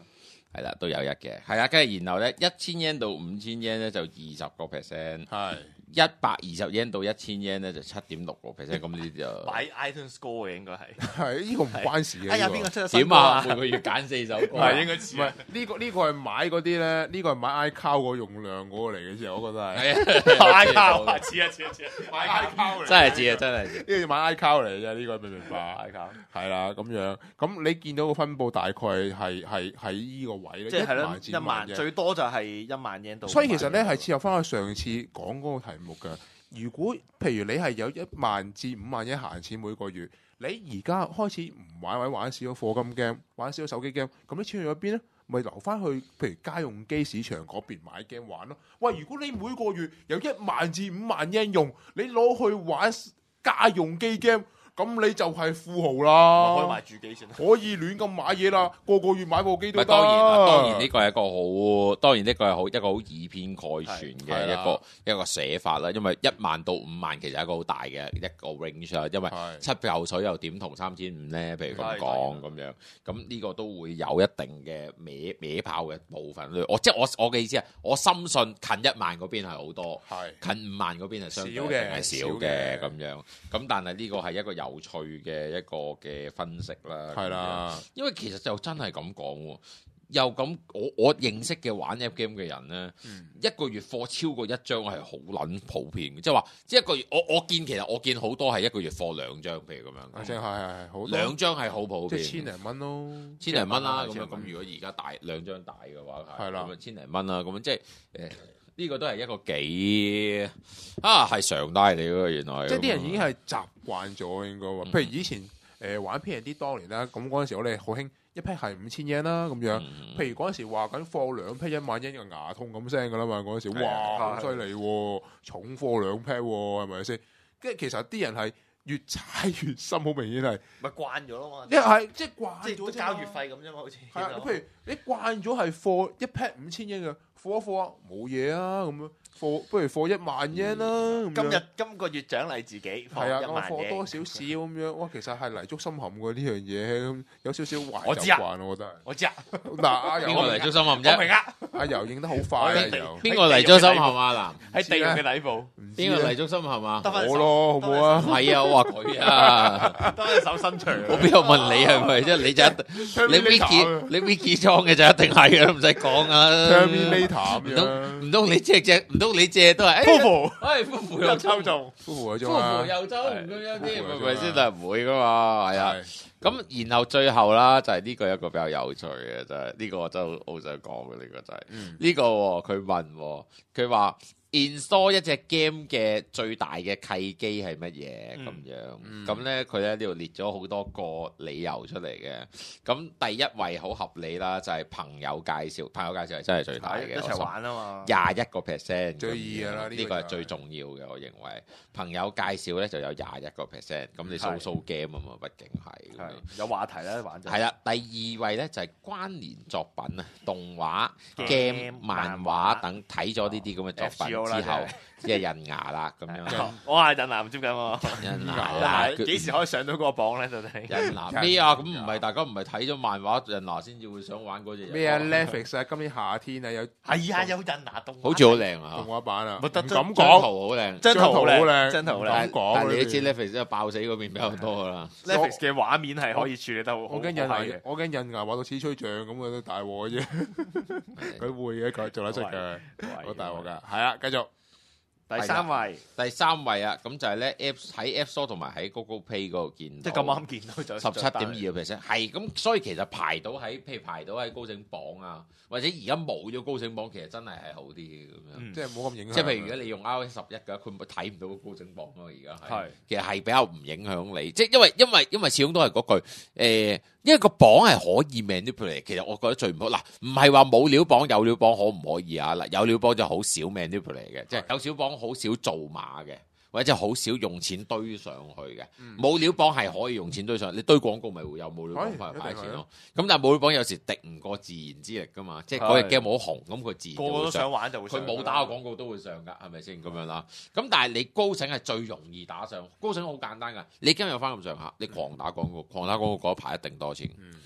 係啦，都有一嘅，係啦，跟住然後咧一千 yen 到五千 yen 咧就二十個 percent，
係
一百二十 yen 到一千 yen 咧就七點六個 percent，咁呢啲就
買 iTunes Score 嘅應該係。
係呢個唔關事嘅。
哎呀，
呢個
邊個出咗新歌
點啊？每個月揀四首歌，
係應該
唔係呢個呢個係買嗰啲咧，呢個係買 iCloud 個用量嗰個嚟嘅啫，我覺得係。
係啊
iCloud 似啊似啊似啊，買 iCloud 嚟。
真係知啊，真係知。
呢個要買 iCloud 嚟啫，呢個明唔明白？
iCloud
係啦，咁樣咁你見到個分佈大概係係喺呢個位咧，
即係係咯，
萬至
一萬
啫。
最多就係一萬 yen 到。
所以其實咧係切合翻我上次講嗰個題目嘅。如果譬如你係有一萬至五萬一閒錢每個月，你而家開始唔玩或者玩少咗課金 game，玩少咗手機 game，咁啲錢去咗邊咧？咪留翻去譬如家用機市場嗰邊買 game 玩咯。喂，如果你每個月有一萬至五萬 yen 用，你攞去玩家用機 game，咁你就係富豪啦。
可以買主機先。
可以亂咁買嘢啦，個個月買部機都得。
當然啦，當然呢個係一個好，當然呢個係好一個好以偏概全嘅一個一個寫法啦。因為一萬到五萬其實係一個好大嘅一個 range 啦。因為七嚿水又點同三千五咧？譬如咁講咁樣，咁呢個都會有一定嘅歪歪炮嘅部分。我即係我我嘅意思係，我深信近一萬嗰邊係好多，近五萬嗰邊係相對係少嘅咁樣。咁但係呢個係一個有趣嘅一個嘅分析啦，
係啦，
因為其實就真係咁講喎，又咁我我認識嘅玩 app game 嘅人咧，
嗯、
一個月貨超過一張係好撚普遍嘅，即係話即係一個月我我見其實我見好多係一個月貨兩張，譬如咁樣，
即係係係好
兩張係好普遍，
即係千零蚊咯，
千零蚊啦咁樣。咁如果而家大兩張大嘅話，係啦，咁千零蚊啦，咁樣即係誒。呢個都係一個幾啊，係常態嚟嘅原來。
即係啲人已經係習慣咗應該話。譬如以前誒、呃、玩 P and D 當年啦，咁嗰陣時我哋好興一批係五千 yen 啦咁樣。
嗯、
譬如嗰陣時話緊貨兩批一萬 yen 嘅牙痛咁聲㗎啦嘛，嗰陣時哇好犀利喎，重貨兩批喎係咪先？跟住其實啲人係越踩越深，好明顯係
咪慣咗咯嘛。
一係即係慣咗
即係交月費咁啫嘛，好似。
係啊，譬如你慣咗係貨一批五千 yen 嘅。貨一貨啊，冇嘢啊，咁樣貨不如貨一萬 yen 啦。
今日今個月獎勵自己，
係啊，
一萬
貨多少少咁樣。哇，其實係泥足深陷嘅呢樣嘢，有少少壞
我知
習慣，我覺得。
我知啊。
嗱，阿
邊個泥足深陷啫？
我明啊。
阿柔認得好快啊，柔。
邊個泥足深陷啊？男
喺地獄嘅底部。
邊個泥足深陷啊？
我咯，好唔好啊？
係啊，我話佢啊。
得隻手伸長。
我邊有問你係咪啫？你就一你 Vicky 你 Vicky 裝嘅就一定係嘅，唔使講啊。
Terminator 咁樣。
唔通你借借唔通你借都係？
夫婦，
哎，夫婦
又抽中，
夫婦嗰種
夫
啊，
婦又抽咁樣啲，
係
咪先？但係唔會噶嘛，係啊。咁然後最後啦，就係呢個一個比較有趣嘅，就係呢個我真係好想講嘅，呢個就係呢個佢問佢話。install 一隻 game 嘅最大嘅契機係乜嘢咁樣？咁咧佢咧呢度列咗好多個理由出嚟嘅。咁第一位好合理啦，就係、是、朋友介紹，朋友介紹係真係最大嘅，
一齊玩啊嘛，
廿一個 percent
最易㗎啦，呢、
呢個係最重要嘅，我認為。朋友介紹咧就有廿一個 percent，咁你 social game 啊嘛，畢竟係
有話題啦，玩。
係啦，第二位咧就係、是、關聯作品啊，動畫、game、漫畫等睇咗呢啲咁嘅作品。之後即係印牙啦，咁樣。
我係印牙唔知緊喎。
印牙啦，
幾時可以上到嗰個榜咧？到底
印牙咩啊？咁唔係大家唔係睇咗漫畫印牙先至會想玩嗰隻
咩啊 ？Netflix 啊，今年夏天啊有
係啊，有印牙動畫，
好似好靚啊！
動畫版啊，
唔敢
講，
張
圖好靚，
張圖好靚，張圖好靚。
但係你知 Netflix 都爆死嗰邊比較多噶啦。
Netflix 嘅畫面係可以處理得好。
我驚印牙，我驚印牙畫到似吹脹咁嘅都大鑊嘅啫。佢會嘅，佢做得出嘅，好大鑊噶。係啊，繼續。
第三位，
第三位啊，咁就係咧 App 喺 App Store 同埋喺 Google Play 嗰度見到，
即係咁啱見到就
十七點二個 percent，係咁，所以其實排到喺，譬如排到喺高盛榜啊，或者而家冇咗高盛榜，其實真係係好啲嘅咁樣，
嗯、即係冇咁影響。
即係譬如如果你用 iOS 十一嘅，佢咪睇唔到個高盛榜咯，而家係，
是
其實係比較唔影響你，即係因為因為因為始終都係嗰句誒。呃因為個榜係可以 manipulate，其實我覺得最唔好嗱，唔係話冇料榜有料榜可唔可以啊？嗱，有料榜就好少 manipulate 嘅，即係有小榜好少做馬嘅，或者好少用錢堆上去嘅。冇料榜係可以用錢堆上去，你堆廣告咪會有冇料榜翻嚟派錢咯。咁但係冇料榜有時敵唔過自然之力噶嘛，即係嗰隻 game 好紅，咁佢自然
個個都想玩就會上。
佢冇打個廣告都會上㗎，係咪先咁樣啦？咁但係你高盛係最容易打上，高盛好簡單㗎，你今日有翻咁上下，你狂打廣告，狂打廣告嗰一排一定多錢。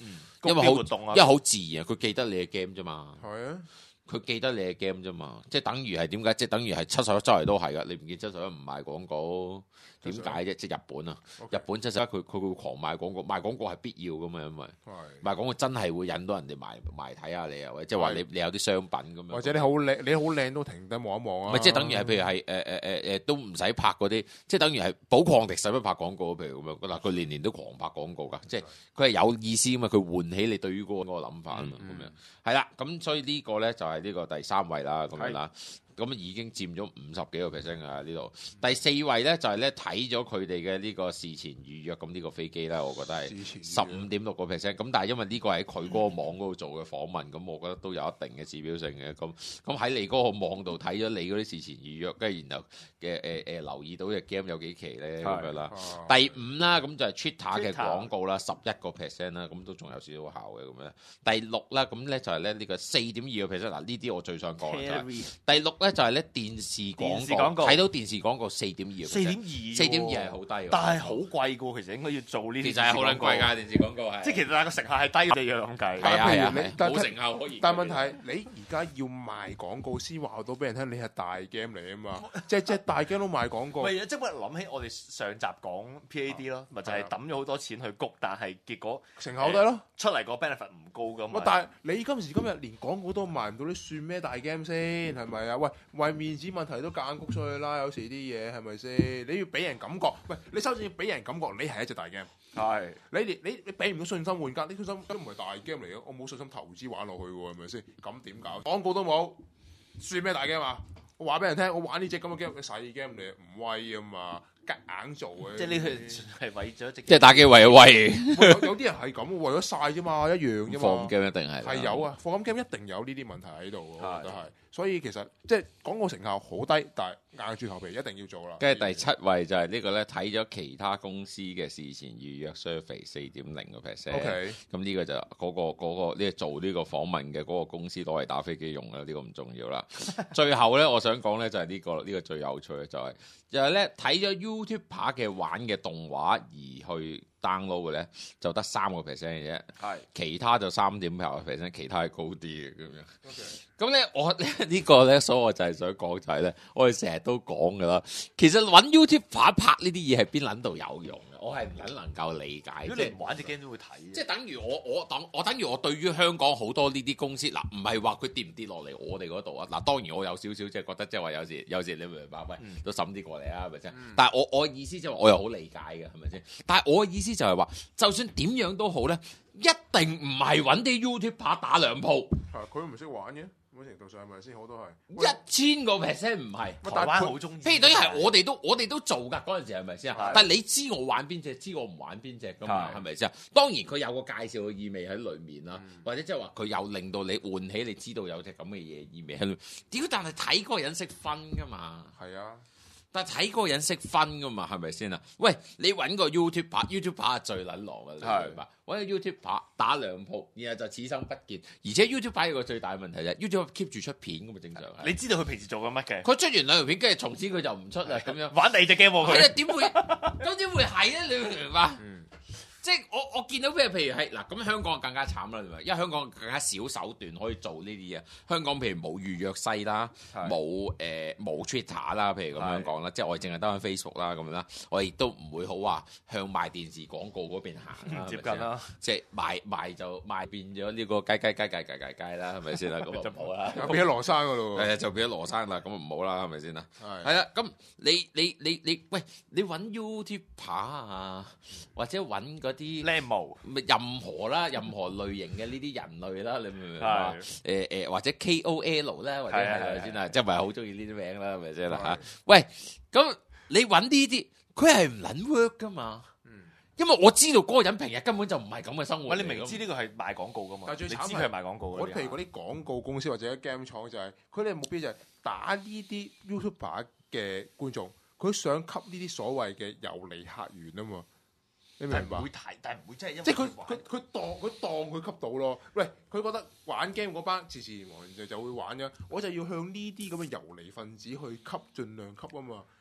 因為好
活動啊，
因為好自然，佢記得你嘅 game 啫嘛。
係啊，
佢記得你嘅 game 啫嘛，即係等於係點解？即係等於係七十一周圍都係噶，你唔見七十一唔賣廣告，點解啫？即係日本啊，
OK
日本七十一佢佢會狂賣廣告，賣廣告係必要噶嘛，因為
係
賣廣告真係會引到人哋埋埋睇下你啊，或者即係話你你有啲商品咁樣，
或者你好靚，你好靚都停低望一望啊。
唔係即係等於係譬如係誒誒誒誒都唔使拍嗰啲，即係等於係寶礦迪使乜拍廣告？譬如咁樣嗱，佢年年都狂拍廣告㗎，即係佢係有意思啊嘛，佢喚起你對於嗰個嗰個諗法啊嘛，咁樣係啦，咁所以呢個咧就係呢個第三位啦，咁樣啦。咁已經佔咗五十幾個 percent 㗎呢度。第四位咧就係咧睇咗佢哋嘅呢個事前預約，咁呢個飛機咧，我覺得係十五點六個 percent。咁但係因為呢個係佢嗰個網嗰度做嘅訪問，咁我覺得都有一定嘅指標性嘅。咁咁喺你嗰個網度睇咗你嗰啲事前預約，跟住然後嘅誒誒留意到隻 game 有幾期咧咁樣啦。第五啦，咁就係 Twitter 嘅廣告啦，十一個 percent 啦，咁都仲有少少效嘅咁樣。第六啦，咁咧就係咧呢個四點二個 percent。嗱呢啲我最想講嘅就係第六咧就係咧電視廣告，睇到電視廣告四點二，
四點二，
四點二係好低，
但係好貴噶，其實應該要做呢啲。
其實係好撚貴㗎，電視廣告係。
即係其實個成效係低嘅樣計。
係啊係啊，
但
冇成效可以。
但係問題係你而家要賣廣告先話到俾人聽，你係大 game 嚟啊嘛，隻隻大 game 都賣廣告。
唔係啊，即係我諗起我哋上集講 P A D 咯，咪就係抌咗好多錢去谷，但係結果
成效低咯，
出嚟個 benefit 唔高㗎嘛。
但係你今時今日連廣告都賣唔到，你算咩大 game 先係咪啊？喂，為面子問題都夾硬谷出去啦，有時啲嘢係咪先？你要俾人感覺，喂，你首先要俾人感覺你係一隻大 game。
係
你連你你俾唔到信心玩家，呢信心都唔係大 game 嚟嘅，我冇信心投資玩落去喎，係咪先？咁點搞？廣告都冇，算咩大 game 啊？我話俾人聽，我玩呢隻咁嘅 game，你細 game 嚟，唔威啊嘛，夾硬做嘅。
即係呢個係為咗即
係打機為咗威。
有有啲人係咁，為咗晒啫嘛，一樣啫嘛。
放 game 一定係
係有啊，放 game 一定有呢啲問題喺度，我覺得係。所以其實即係廣告成效好低，但係硬住頭皮一定要做啦。
跟住第七位就係呢個咧，睇咗其他公司嘅事前預約 survey 四點零個 percent。
OK，
咁呢個就嗰、嗰個嗰、嗰個呢、呢個、做呢個訪問嘅嗰個公司攞嚟打飛機用啦，呢、呢個唔重要啦。最後咧，我想講咧就係呢、呢個呢、呢個最有趣嘅就係、是、就係咧睇咗 YouTuber 嘅玩嘅動畫而去 download 嘅咧，就得三個 percent 嘅啫。係，其他就三點八個 percent，其他係高啲嘅咁樣。OK。咁咧，我呢、呢個咧，所以我就係想講就係咧，我哋成日都講噶啦。其實揾 YouTuber 拍呢啲嘢係邊撚度有用嘅？我係唔撚能夠理解。
如果你唔玩隻 game 都會睇。
即係等於我我等我等於我對於香港好多呢啲公司嗱，唔係話佢跌唔跌落嚟我哋嗰度啊嗱。當然我有少少即係覺得即係話有時有時你明唔明白？喂，都審啲過嚟啊，係咪先？嗯、但係我我意思即係話我又好理解嘅，係咪先？但係我嘅意思就係話，就算點樣都好咧，一定唔係揾啲 YouTuber 打兩鋪。
係佢唔識玩嘅。某程度上係咪先？好多係
一千個 percent 唔係，
台灣好中意。
譬如等於係我哋都我哋都做㗎嗰陣時係咪先？但係你知我玩邊隻，知我唔玩邊隻㗎嘛？係咪先？當然佢有個介紹嘅意味喺裡面啦，嗯、或者即係話佢有令到你喚起你知道有隻咁嘅嘢意味喺裏面。屌！但係睇嗰個人識分㗎嘛？係啊。但係睇嗰個人識分噶嘛，係咪先啊？喂，你揾個 YouTuber，YouTuber 係最撚狼嘅，你明白？揾個 YouTuber 打兩鋪，然後就此生不見。而且 YouTuber 有個最大嘅問題就係 YouTuber keep 住出片咁嘛，正常。你知道佢平時做緊乜嘅？佢出完兩條片，跟住從此佢就唔出啦，咁樣玩第二隻 game 喎。係啊，點會？咁點會係咧？你明唔明白？嗯即係我我見到譬如譬如係嗱咁香港更加慘啦，因為香港更加少手段可以做呢啲嘢。香港譬如冇預約西啦，冇誒冇 Twitter 啦，譬如咁樣講啦，即係我哋淨係得翻 Facebook 啦咁樣啦。我亦都唔會好話向賣電視廣告嗰邊行啦，接近啦。即係賣賣就賣變咗呢個雞雞雞雞雞雞雞啦，係咪先啦？咁就唔好啦，
變咗羅生噶咯喎。
係就變咗羅生啦，咁唔好啦，係咪先啦？係係啦，咁你你你你喂，你揾 YouTuber 啊，或者揾嗰啲任何啦，任何類型嘅呢啲人類啦，你明唔明啊？誒誒，或者 K O L 啦，或者係咪先啊？即係唔係好中意呢啲名啦，係咪先啦嚇？喂，咁你揾呢啲，佢係唔撚 work 噶嘛？因為我知道嗰個人平日根本就唔係咁嘅生活。喂，你明知呢個係賣廣告噶嘛？但係最慘係賣廣告。我譬如嗰啲廣告公司或者 game 廠就係，佢哋目標就係打呢啲 YouTuber 嘅觀眾，佢想吸呢啲所謂嘅遊離客源啊嘛。你明白？唔會睇，但係唔會真係因為即係佢佢佢當佢當佢吸到咯。喂，佢覺得玩 game 嗰班自自然然就就會玩嘅，我就要向呢啲咁嘅遊離分子去吸，盡量吸啊嘛。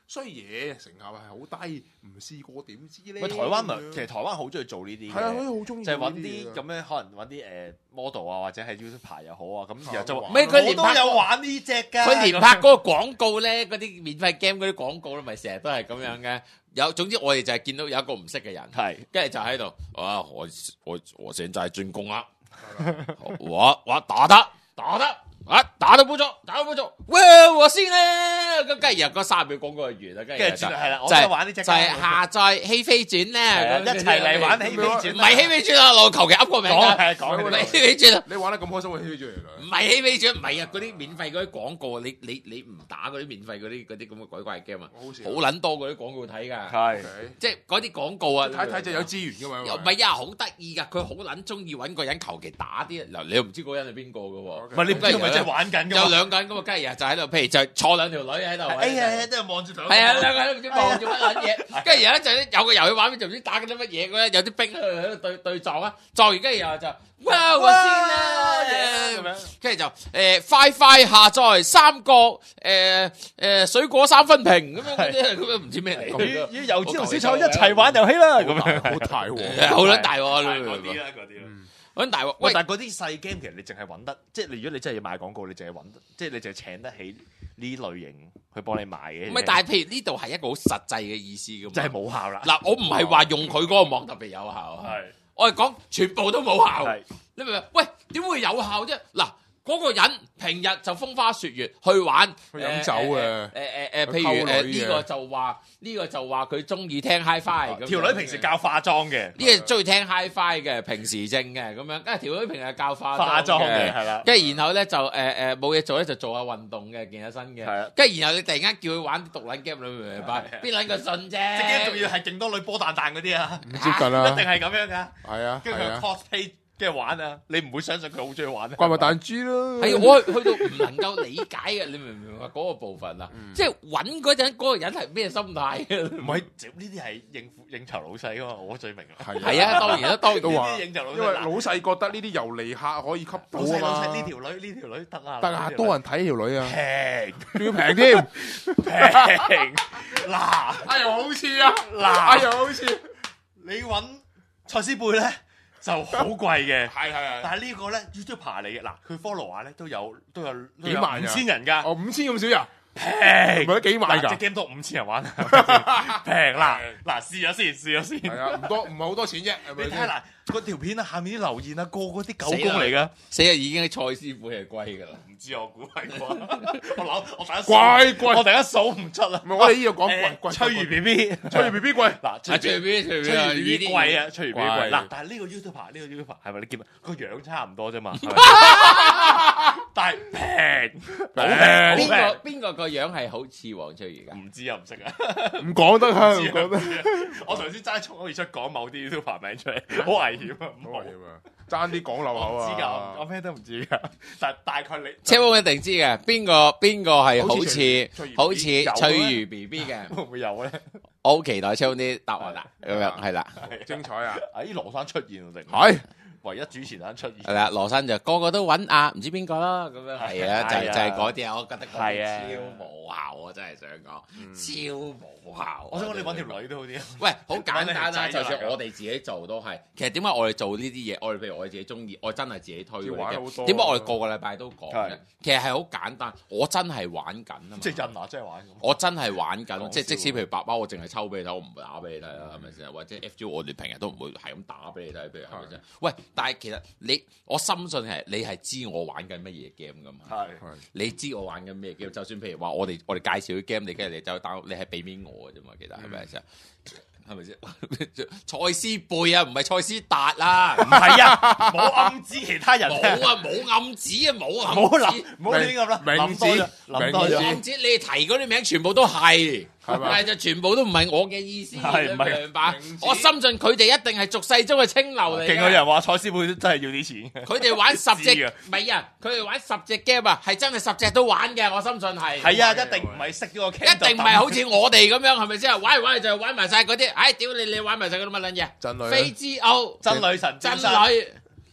衰嘢成效係好低，唔試過點知咧？
喂，台灣咪其實台灣好中意做呢啲
係啊，
嘅。
佢好中意
就係揾啲咁樣，可能揾啲誒 model 啊，或者係 YouTuber 又好啊，咁然後就話
咩佢連
我都有玩呢只㗎。
佢連拍嗰個廣告咧，嗰啲免費 game 嗰啲廣告咧，咪成日都係咁樣嘅。有總之我哋就係見到有一個唔識嘅人，
係
跟住就喺度啊！我我我現在進攻啦，我我打得打得啊！打到冇錯，打到冇錯，喂我先咧，咁跟住然後嗰三秒廣告就完啦，跟住
跟住
就
係啦，我
就係
都有玩呢只，
就係下載希飛傳咧，咁
一齊嚟玩希飛傳，
唔係希飛傳啊！我求其噏個名
講
㗎，
係講
唔係希飛傳啊！
你玩得咁開心嘅 H V 嚟
唔係希飛傳，唔係啊！嗰啲免費嗰啲廣告，你你你唔打嗰啲免費嗰啲嗰啲咁嘅鬼怪 game 啊，
好似
好撚多嗰啲廣告睇㗎，
係
即係嗰啲廣告啊！
睇睇就有資源㗎嘛。
又唔係啊，好得意㗎！佢好撚中意揾個人求其打啲嗱，你又唔知嗰個人係邊個㗎喎？
唔係你唔知係咪真係玩緊㗎
有
嘛？
兩個人咁啊，梗係就喺度，譬如就坐兩條女喺度。
哎呀，都係望住兩個。
係啊，兩個人都唔知望住乜撚嘢，跟住有一陣咧有個遊戲畫面就唔知打緊啲乜嘢嘅，有啲兵喺度喺度對對撞啊，撞完跟住又就哇我先啦，
咁樣
跟住就誒快快下載三國誒誒水果三分屏咁樣嗰啲，咁樣唔知咩嚟。
與與油脂同小丑一齊玩遊戲啦，咁樣
好大喎，
好撚大喎，
嗰啲啦，嗰啲啦。
好撚大喎。
喂，
喂，
但係嗰啲細 game 其實你淨係揾得，即係你如果你真係要賣廣告，你淨係揾得，即係你淨係請得起呢類型去幫你賣嘅。
唔係，但係譬如呢度係一個好實際嘅意思㗎嘛。
真係冇效啦。
嗱，我唔係話用佢嗰個網特別有效，
係
我係講全部都冇效。
係
你明唔明？喂，點會有效啫？嗱，嗰個人平日就風花雪月去玩，
去飲酒嘅
誒誒誒，譬
去溝
如誒
女嘅
呢個就話呢個就話佢中意聽 HiFi 咁。
條女平時教化妝嘅，
呢個中意聽 HiFi 嘅，平時正嘅咁樣，跟住條女平日教化
化妝嘅
嘅，
係啦。
跟住然後咧就誒誒冇嘢做咧就做下運動嘅，健下身嘅，
係啊
跟住然後你突然間叫佢玩獨撚 game，你明唔明白？邊撚個信啫？
隻 game 仲要係勁多女波彈彈嗰啲啊，
唔接近
一定
啦，
係咁樣噶。
係啊，
跟住佢
係啊，
cosplay 跟住玩啊，你唔會相信佢好中意玩啊。
怪物彈珠咯，
係我去到唔能夠理解嘅，你明唔明白嗰個部分啊？即係揾嗰陣嗰個人係咩心態嘅？
唔係，呢啲係應付應酬老細噶嘛，我最明啦。
係
係啊，當然啦，當然
都話
呢啲應酬老細，
因為老細覺得呢啲遊離客可以吸到
老細老
啊嘛，
細呢條女呢條女得啊，
得啊，多人睇條女啊，
平
仲要平添，
平嗱
哎呀好似啊，
嗱，
哎呀好似，
你揾蔡思貝咧就好貴嘅。
係係係，
但係呢個咧 YouTuber 嚟嘅，嗱佢 follow 下咧都有都有都有
幾萬㗎
五千人㗎，
哦五千咁少人，
平
唔係都幾萬
嗱隻
㗎，
game 都五千人玩，平啦，嗱試咗先，試咗先，
係啊，唔多唔係好多錢啫，係咪先？
你睇下嗱嗰條片啊，下面啲留言啊，個個啲狗公嚟㗎，
死啊！已經蔡師傅係貴㗎啦。
唔知我估係啩，我諗我大家
貴貴
我大家數唔出啊，
唔係我哋呢度講貴
誒
貴，
翠如 B B，
翠如 B B 貴，
嗱
啊，最邊最
翠如
邊
B B 貴啊，翠如 B B 貴
貴
嗱，但係呢個 YouTuber 呢個 YouTuber 係咪你見個樣差唔多啫嘛？但係平，好平，
邊
好平
個邊個個樣係好似黃翠如㗎？
唔知啊，唔識啊。
唔講得啊，唔
唔知啊
講得，
唔知啊我頭先齋從可以出講某啲 YouTuber 名出嚟，好危險啊！唔好
好危險啊，爭啲講漏口
我唔知㗎，
啊
我我，咩都唔知㗎。但大概你
車王一定知嘅，邊個邊個係好似
好似
好似
有啊
翠如 B B 嘅？
會唔會有咧？
我好期待車王啲答案啦，咁樣係啦，
精彩啊，
喺羅生出現定
係
唯一主持人出現
係啦，羅生就個個都揾啊，唔知邊個啦，咁樣係啊，就係
係啊
就係嗰啲啊，我覺得嗰
係啊
啲超無效，我真係想講超無效。
我想講你揾條女都好啲啊！
喂，好簡單啦，
揾你條仔
就算
就係
我哋自己做都係。其實點解我哋做呢啲嘢？我哋譬如我哋自己中意，我真係自己推
要玩好
嘅。
多
點解我哋個個禮拜都講嘅
係？
其實係好簡單，我真係玩緊啊嘛。
即係人啊，真係玩咁。
我真係玩緊，
講
即係即
笑
使譬如爸爸，我淨係抽俾你睇，我唔會打俾你睇啦，係咪先？或者 F G 我哋平日都唔會係咁打俾你睇，譬如係咪先？喂，但係其實你我深信係你係知我玩緊乜嘢 game 噶嘛？
係
係
你知我玩緊咩 game？就算譬如話我哋我哋介紹啲 game，你跟住你走 down，你係俾面我嘅啫嘛，其實係咪先？係咪先？蔡思貝啊，唔係蔡思達啊，
唔係啊？冇暗指其他人
冇
嘅，
啊，冇暗指啊，冇暗
冇
指
諗，冇亂咁啦，
明
諗多咗，諗多咗
明知。
暗指你提嗰啲名全部都係，
係咪
但係就全部都唔係我嘅意思，
係唔係
明白
明？知
我深信佢哋一定係俗世中嘅清流嚟嘅。
勁有人話蔡師傅真係要啲錢嘅，
佢哋玩十隻
知㗎，
唔係啊！佢哋玩十隻 game 啊，係真係十隻都玩嘅。我深信係，
係啊，一定唔係識咗個 game
一定唔係好似我哋咁樣，係咪先？玩嚟玩去就玩埋晒嗰啲，唉！屌你，你玩埋晒嗰啲乜撚嘢？
真女啊
飛之奧、
真女神
真
真女，
女，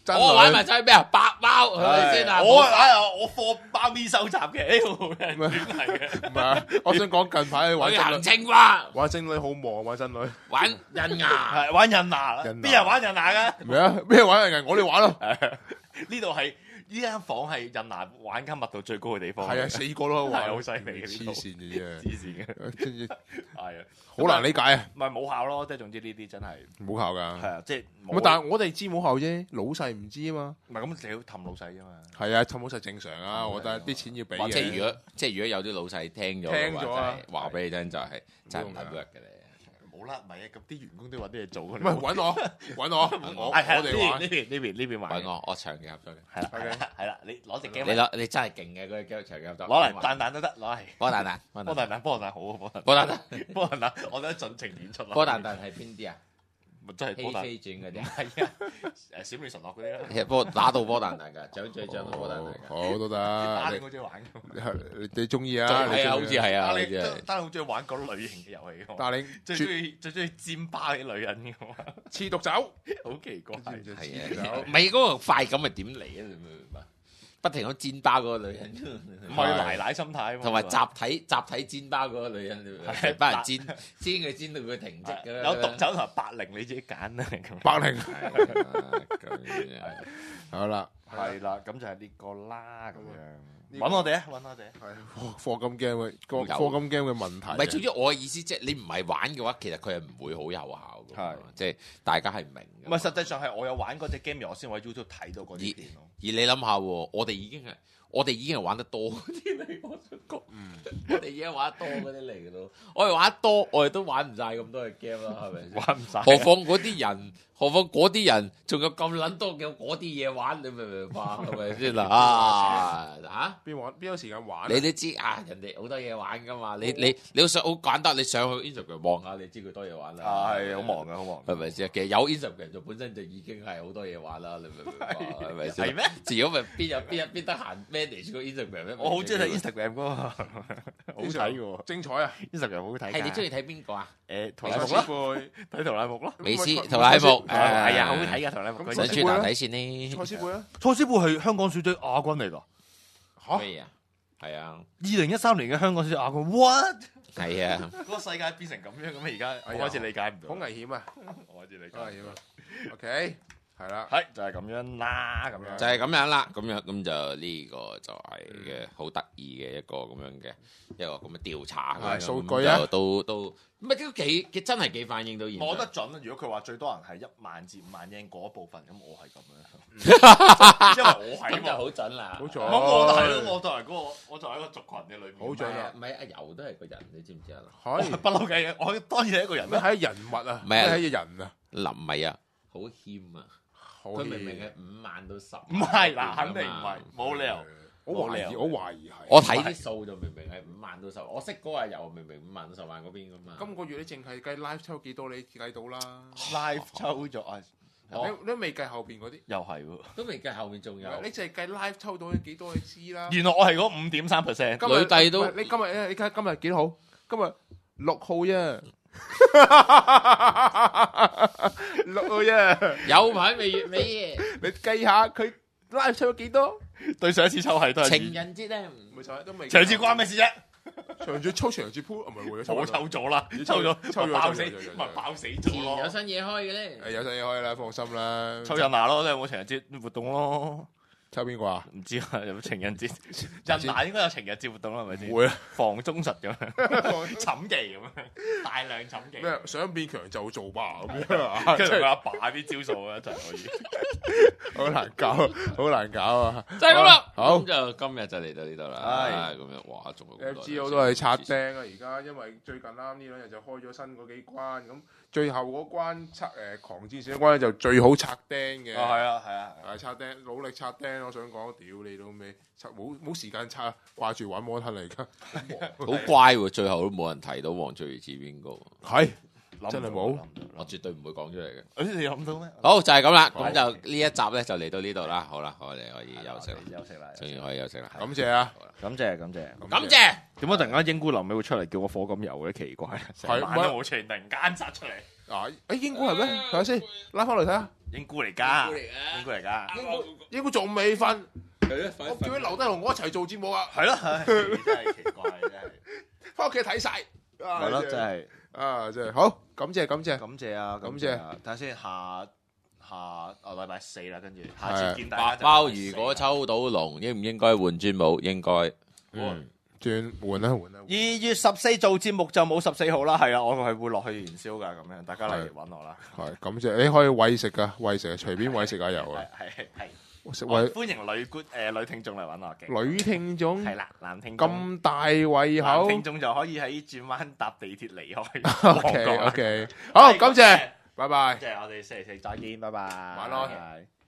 真
我玩
女
埋晒咩啊？白貓係咪先啊？
我哎呀，我貨貓咪收集嘅，
唔係
係嘅。
唔係啊！我想講近排玩
旅行
真女，
青蛙，
玩真女好忙，玩真女
玩印牙，
係玩印牙，
印牙
邊人玩印牙嘅？
咩啊？咩玩人我哋玩咯，
呢度係呢間房係印牙玩家密度最高嘅地方。
係啊，四個都玩，
係好犀利嘅呢度
黐線嘅啫，
黐線嘅，
跟住
係啊，
好難理解啊！
唔係冇效咯，即係總之呢啲真係
冇效㗎。
係啊，即係
咁但係我哋知冇效啫，老細唔知啊嘛。
唔係咁你要氹老細啫嘛。
係啊，氹老細正常啊，我覺得啲錢要俾嘅。
即係如果即係如果有啲老細聽咗嘅話，
聽咗啊
就係話俾你聽就係真係唔係 work 嘅咧。
冇啦，唔係啊，咁啲員工都揾啲嘢做㗎。
唔係揾我，揾我，我
係係
我哋玩
呢。邊呢邊呢邊玩嘅。
揾我，我長期合作嘅。
係啦係啦係啦，你攞隻 game
你攞你真係勁嘅嗰個 game 長期合作。
攞嚟彈彈都得，攞嚟。
波蛋蛋，波
波
蛋
蛋蛋波蛋好啊，波蛋
波蛋蛋，
波蛋蛋，我覺得盡情演出啦。
波蛋蛋係邊啲啊？
咪真係
飛
波蛋，
飛轉嗰啲，
係啊，誒閃電神樂嗰啲啦，
其實波打到波蛋蛋㗎，獎最獎到波蛋蛋㗎。
好都
打你
得，
好中意玩㗎。
你你中意啊？
係啊，好似係啊，
打你
好似係。
打你好中意玩嗰類型嘅遊戲㗎嘛。
但係
最中意最中意煎巴啲女人㗎嘛，
刺毒酒，
好奇怪。
係
係啊，唔係嗰個快感係點嚟啊？你明唔明白？不停咁煎包嗰個女人，
唔係奶奶心態啊嘛，
同埋集體集體煎包嗰個女人，
係
班人煎煎佢煎到佢停職㗎啦。
有毒酒同埋白靈，你自己揀啦。咁
百靈。
係
好啦，
係啦，咁就係呢個啦，咁樣
呢個
揾我哋啊，揾我哋。
係課課金 game 嘅課
有
課金 game 嘅問題。
唔係，總之我嘅意思即係你唔係玩嘅話，其實佢係唔會好有效嘅。
係
即係大家係唔明嘅。
唔係，實際上係我有玩嗰隻 game，我先喺 YouTube 睇到嗰啲片咯。
而你諗下喎，我哋已經係我哋已經係玩得多嗰啲嚟，我想講，我哋已經玩得多嗰啲嚟嘅咯。我哋玩得多，我哋都玩唔晒咁多嘅 game 啦，係咪先？
玩唔晒。
何況嗰啲人，何況嗰啲人仲有咁撚多嘅嗰啲嘢玩，你明唔明白？係咪先啦？啊嚇！
邊玩邊有時間玩啊？
你都知啊，人哋好多嘢玩噶嘛。你你你好想好簡單，你上去 Instagram 望下，你知佢多嘢玩啦。
啊，係好忙嘅，好忙。
係咪先？其實有 Instagram 就本身就已經係好多嘢玩啦。你明唔明白？係咪先？
係咩？
如果咪邊有邊有邊得閒 manage 個 Instagram 咩？
我好中意睇 Instagram 嗰個，好睇嘅喎。
精彩啊！
Instagram 好睇㗎。
係你中意睇邊個啊？
誒圖
美斯
拉木啦，
貝，
睇圖拉木咯。
美斯
咁
圖拉木誒
係啊，好睇㗎圖拉木。
咁
想穿頭底線呢？
蔡思貝啊？
蔡思貝係香港小隊亞軍嚟㗎。
嚇！
咩啊？係啊，
二零一三年嘅香港小隊亞軍，what？
係啊，
嗰個世界變成咁樣，咁而家
哎呀
我開始理解唔到。
好危險啊！
我開始理解
好危險啊！OK，係啦，
係就係咁樣啦，咁樣
就係咁樣啦。咁樣咁就呢個就係嘅好得意嘅一個咁樣嘅一個咁嘅調查咁樣。
係數據啊
咁就都都唔係都幾幾真係幾反映到現
摸得
實。
準。如果佢話最多人係一萬至五萬英嗰部分，咁我係咁樣，因為我係
咁就
啊嘛。
好準啦。
好準
咁我就係咯，我就係嗰個，我就係一個族群嘅裏面。
好準啊
唔係阿柔都係個人，你知唔知啊？
可以
不嬲嘅，我當然係一個人啦。
咩係人物啊？
唔係啊
咩係人啊？
林咪啊，好謙啊！
好
佢明明係五萬到十萬，
唔係嗱，肯定唔係，冇理由。
我懷疑，
冇理由
我懷疑係。
我睇啲數就明明係五萬到十萬，我識嗰個阿柔明明五萬到十萬嗰邊噶嘛。
今個月你淨係計 live 抽幾多，你計到啦。
live 抽咗啊，
你你都未計後邊嗰啲，
又係喎。
都未計後面仲有。
你淨係計 live 抽到幾多，你知啦。
原來我係嗰五點三 percent。
今日
女帝都
喂你今日你睇今日幾號？今日六號啫，六號啫。
有排未月尾嘅
你計下佢 live 抽咗幾多？
對上一次抽係都係
情人節咧，
咪就係都未。
長節關咩事啫？
長節抽長節鋪，唔係喎，
我抽咗啦，
抽
抽咗，
抽咗
爆死，
抽咗抽咗
唔係爆死
自
咗咯。
然有新嘢開嘅咧。
誒有陣嘢開啦，放心啦。
抽人牙咯，都有冇情人節活動咯？
抽邊個啊？
唔知啊，有冇情人節？人牙應該有情人節活動啦，係咪先？
會啊！
防忠實咁樣，審技咁樣，大量審技。
咩想變強就做吧咁樣啊！
跟住佢
真係
阿爸啲招數啊，一齊可以。
好難搞，好難搞啊！
就係咁啦。
好
咁就今日就嚟到呢度啦。咁樣哇，仲有咁
F
多
G O 都係刷釘啊！而家因為最近啱呢兩日就開咗新嗰幾關，咁最後嗰關刷誒狂戰士嗰關咧就最好刷釘嘅。
啊，係啊，係啊，
係刷釘，努力刷釘。我想講，屌你老味，刷冇冇時間刷，掛住玩摩吞嚟㗎。
好乖喎，最後都冇人提到黃翠如似邊個。
係
諗
真係冇。
我絕對唔會講出嚟嘅。
誒，你諗到咩？
好就係咁啦，
好
咁就呢一集咧就嚟到呢度啦。好啦，我哋可以休息啦，
休息啦，
終於可以休息啦。
感謝啊！
感謝感謝。
感謝。
點解突然間英姑臨尾會出嚟叫我火咁油嘅？奇怪，成晚都冇出現，突然間殺出嚟。
啊！誒英國係咩？睇下先，拉翻嚟睇下。
英姑嚟㗎，
英姑嚟㗎
英姑嚟㗎，
應該應該仲未瞓，
係啊，
我叫佢留低同我一齊做節目啊！
係咯，唉真係奇怪，真係。
翻屋企睇晒，
係咯，真係
啊，真係好，感謝感謝，
感謝啊，
感謝
啊！睇下先，下下啊禮拜四啦，跟住下次見大家就
包
禮拜四
如果抽到龍，應唔應該換磚帽？應該。
嗯，轉換啦換啦。
二月十四做節目就冇十四號啦，係啊，我係會落去燃燒㗎，咁樣大家嚟揾我啦。
係感謝，你可以餵食噶，餵食隨便餵食下油啊。
係係係。
食
我
餵
歡迎女觀誒女聽眾嚟揾我嘅。
女聽眾
係啦，男聽眾
咁大胃
男
口。
聽眾就可以喺轉彎搭地鐵離開。
OK OK，好，感謝，拜拜。
即係我哋星期四再見，拜拜。
晚安。
拜拜。